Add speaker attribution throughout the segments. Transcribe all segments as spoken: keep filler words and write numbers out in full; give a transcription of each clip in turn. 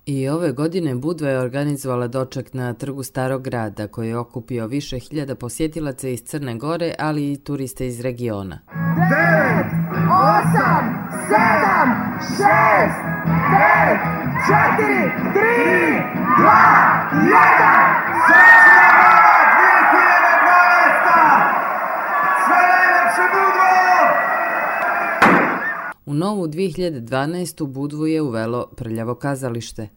Speaker 1: I ove godine Budva je organizovala doček na Trgu Starog grada koji je okupio više hiljada posjetilaca iz Crne Gore, ali i turiste iz regiona.
Speaker 2: devet, osam, sedam, šest, pet, četiri, tri, dva, jedan,
Speaker 1: U novu dvije hiljade dvanaestu. Budvu je uvelo Prljavo kazalište.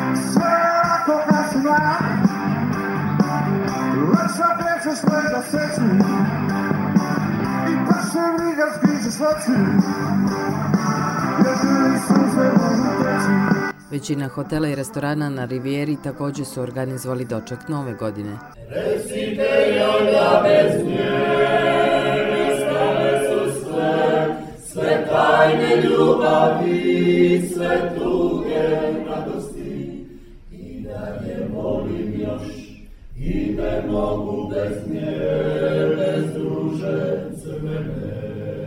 Speaker 1: Većina hotela i restorana na Rivijeri također su organizovali doček nove godine.
Speaker 3: Sve tajne ljubavi, sve tuge radosti, i da je volim još, i ne mogu bez nje, bez druže crvene.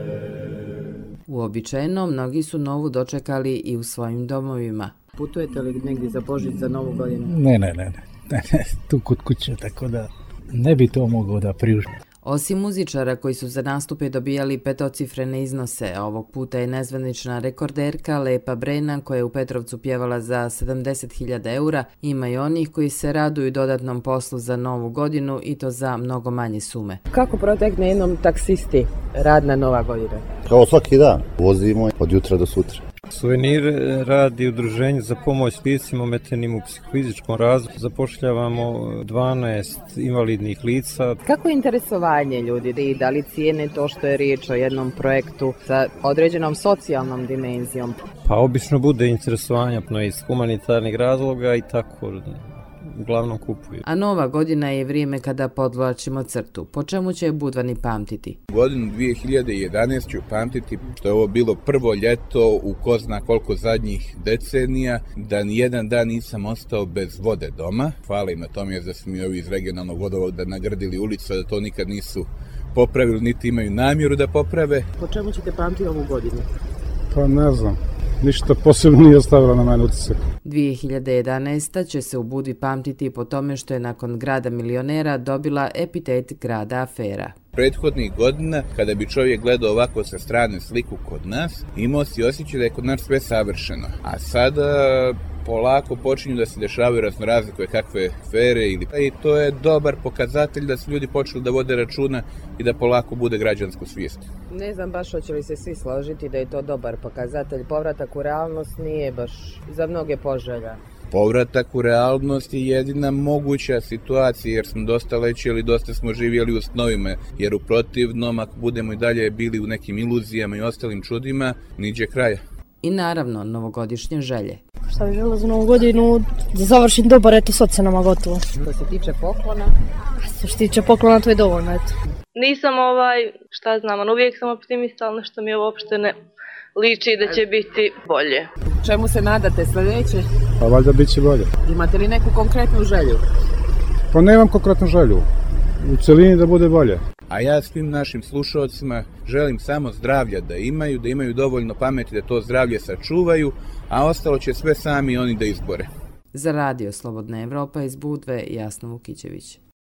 Speaker 1: Uobičajeno, mnogi su novu dočekali i u svojim domovima. Putujete li negdje za Božić, za novu godinu?
Speaker 4: Ne, ne, ne, ne, ne, tu kod kuće, tako da ne bi to mogao da priuštim.
Speaker 1: Osim muzičara koji su za nastupe dobijali petocifrene iznose, ovog puta je nezvanična rekorderka Lepa Brena koja je u Petrovcu pjevala za sedamdeset hiljada eura. Ima i onih koji se raduju dodatnom poslu za novu godinu i to za mnogo manje sume.
Speaker 5: Kako protekne jednom taksisti radna nova godina?
Speaker 6: Kao svaki dan, vozimo od jutra do sutra.
Speaker 7: Suvenir radi udruženje za pomoć licima ometenim u psihofizičkom razvoju. Zapošljavamo dvanaest invalidnih lica.
Speaker 5: Kako je interesovanje ljudi? Da li cijene to što je riječ o jednom projektu sa određenom socijalnom dimenzijom?
Speaker 7: Pa obično bude interesovanja iz humanitarnih razloga i tako uglavnom kupuju.
Speaker 1: A nova godina je vrijeme kada podvlačimo crtu. Po čemu će Budvani pamtiti?
Speaker 8: Godinu dvije hiljade jedanaeste. ću pamtiti što je ovo bilo prvo ljeto u ko zna koliko zadnjih decenija, da nijedan dan nisam ostao bez vode doma. Hvala im na tome da su mi ovi iz regionalnog vodovoda nagradili ulicu, da to nikad nisu popravili, niti imaju namjeru da poprave.
Speaker 5: Po čemu ćete pamtiti ovu godinu?
Speaker 4: Pa ne znam. Ništa posebno nije ostavila na mene utisak.
Speaker 1: dvije hiljade jedanaesta. će se u Budvi pamtiti po tome što je nakon grada milionera dobila epitet grada afera.
Speaker 8: Prethodnih godina, kada bi čovjek gledao ovako sa strane sliku kod nas, imao si osjećaj da je kod nas sve savršeno. A sada polako počinju da se dešavaju raznorazne koje kakve afere ili i to je dobar pokazatelj da su ljudi počeli da vode računa i da polako bude građansko svijest.
Speaker 5: Ne znam baš hoće li se svi složiti da je to dobar pokazatelj. Povratak u realnost nije baš za mnoge poželja.
Speaker 8: Povratak u realnost je jedina moguća situacija jer smo dosta lećeli, dosta smo živjeli u snovima, jer u protivnom ako budemo i dalje bili u nekim iluzijama i ostalim čudima, niđe kraja.
Speaker 1: I naravno novogodišnje želje.
Speaker 9: Šta bi žela za novu godinu? Da završim dobar, eto sad se nama gotovo.
Speaker 5: Što se tiče poklona?
Speaker 9: Što se tiče poklona, to je dovoljno, eto.
Speaker 10: Nisam ovaj, šta znam, uvijek sam optimista, ali nešto mi je uopšte ne liči da će biti bolje.
Speaker 5: Čemu se nadate sljedeće?
Speaker 4: Pa valjda bit će bolje.
Speaker 5: Imate li neku konkretnu želju?
Speaker 4: Pa nemam konkretnu želju. U celini da bude bolje.
Speaker 8: A ja svim našim slušalcima želim samo zdravlja da imaju, da imaju dovoljno pameti da to zdravlje sačuvaju, a ostalo će sve sami oni da izbore.
Speaker 1: Za Radio Slobodna Evropa iz Budve, Jasna Vukićević.